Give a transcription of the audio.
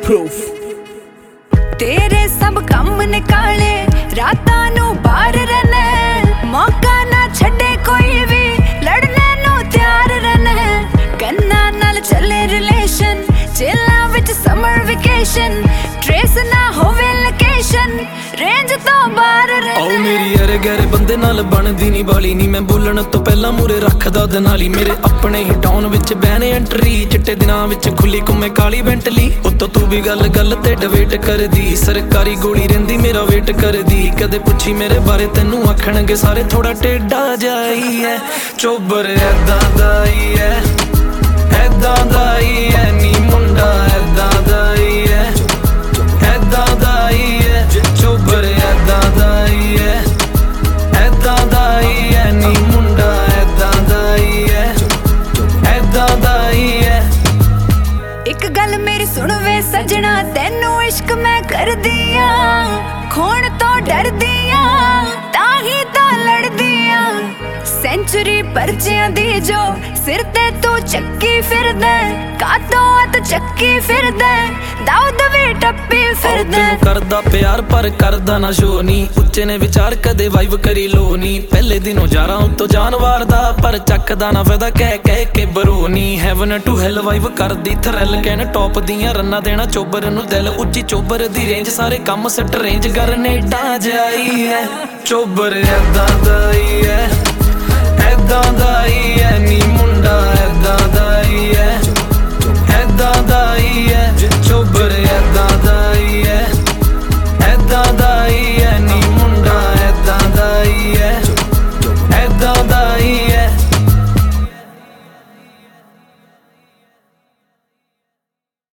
proof। तेरे सब कम निकाले रातां नू बाहर रहना, मौका ना छड़े कोई भी लड़ने नू तैयार रहना। गन्ना नाल चले रिलेशन, जेलां विच समर वेकेशन, ट्रेस ना होवे लोकेशन, रेंज तो बाहर रहना। आओ मेरी अरे गहरे बंदे नाल बनदी नी बाली नी, मैं बोलण तो पहला मूरे रखदा दनाली। मेरे अपने ही टाउन विच बैने एंट्री, चिट्टे दिनां विच खुली घुमे काली बेंटली। उत्तों तू भी गल गल ते डिबेट करदी, सरकारी गोली रहिंदी मेरा वेट करदी। कदे पुछी मेरे बारे तैनू आखणगे सारे थोड़ा टेढ़ा जाई है। चोबर ऐदां दा ही है, ऐदां दा ही है नी मुंडा, ऐदां दा ही है, ऐदां दा ही है। चोबर ऐदां दा ही है, ऐदां दा ही है नी मुंडा, ऐदां दा ही है, ऐदां दा ही है। एक गल मेरी सुन वे सजना, तैनू इश्क मैं करदी आं, खोण तो डरदी आं, ताही तो लड़दी आं। सेंचुरी परचियां दी जो सिर ते तू चक्की फिरदा, कातों हथ चक्की फिरदा, दाऊद भी टप्पी फिरदा। करदा प्यार पर करदा ना शो नी, उच्चे ने विचार कदे वाइव करी लो नी। पहले दिनों जारा उत्तों जानवार दा, पर चकदा ना फायदा कह कह के बरो नी। हैवन टू हेल वाइव करदी थ्रिल, कहन टॉप दियां रन्ना देना चोबर नू दिल। उच्ची चोबर दी रेंज, सारे कम सट रेंज गरनेडा जाई है। चोबर ऐदां दा ही है, ऐदां दा ही है नी मुंडा, ऐदां